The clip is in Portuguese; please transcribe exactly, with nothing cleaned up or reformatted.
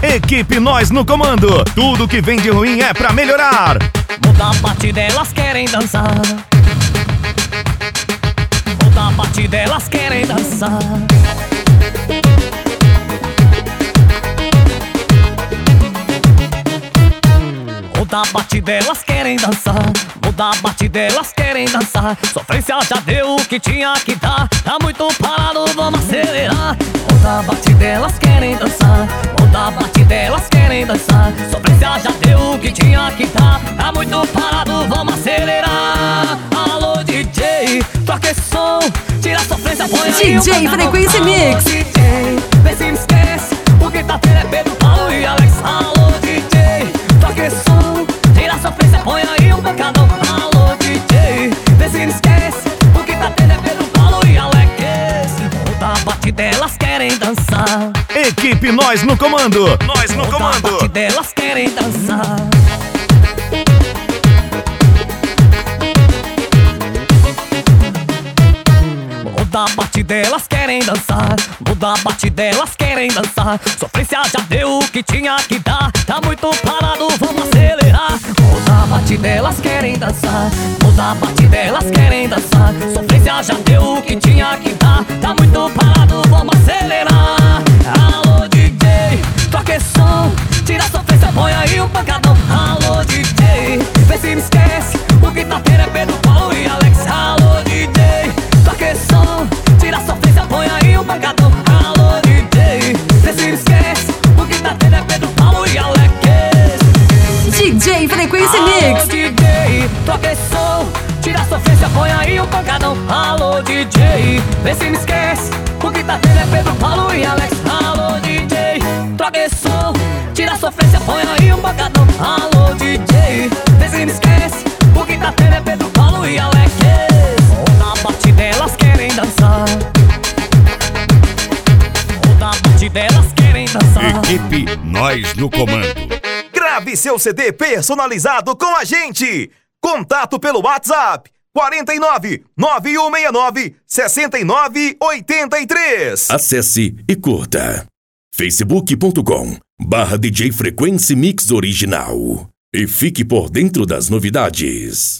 Equipe Nós no Comando. Tudo que vem de ruim é pra melhorar. Muda a batida, elas querem dançar. Muda a batida, elas querem dançar. Muda a batida, elas querem dançar. Muda a batida, elas querem dançar. Sofrência já deu o que tinha que dar. Tá muito parado, vamos acelerar. Muda a batida, elas querem dançar. Muda a batida, elas querem dançar. Sofrência já deu o que tinha que dar. Tá muito parado, vamos acelerar. Alô D J, toca esse som. Tira a sofrência, põe aí D J Frequência Mix. D J, vê se me esquece. O que tá tendo é Pedro, Paulo e Alex. Alô D J, toca esse som. Tira a sofrência, põe aí um pancadão. Alô D J, vê se me esquece. O que tá tendo é Pedro, Paulo e Alex. Muda a batida, elas querem dançar. Equipe Nós no Comando. Nós no Muda a Comando. batida, elas querem dançar. Muda a batida, elas querem dançar. Muda a batida, elas querem dançar. Sofrência já deu o que tinha que dar. Tá muito parado, vamos acelerar. Muda a batida, elas querem dançar. Muda a batida, elas querem dançar. Sofrência já deu o que tinha que dar. Tá muito parado, vamos acelerar. Alô D J, toca esse som. Tira a sofrência, põe aí um pancadão. Alô D J, vê se me esquece. O que tá tendo é Pedro, Paulo e Alex. Alô D J, toca esse som. Tira a sofrência, põe aí um pancadão. Alô D J, vê se me esquece. O que tá tendo é Pedro, Paulo e Alex. D J Frequência Alô Mix. D J, toca esse som. Tira a sofrência, põe aí um pancadão. Alô D J, vê se me esquece. O que tá tendo é Pedro, Paulo e Alex. Alô D J, toca esse som. Tira a sofrência, põe aí um pancadão. Alô D J, vê se me esquece. O que tá tendo é Pedro, Paulo e Alex. Muda a batida, elas querem dançar. Muda a batida, elas querem dançar. Equipe Nós no Comando. Grave seu C D personalizado com a gente. Contato pelo WhatsApp quarenta e nove, nove um seis nove, sessenta e nove oitenta e três. Acesse e curta facebook ponto com barra D J Frequência Mix Original e fique por dentro das novidades.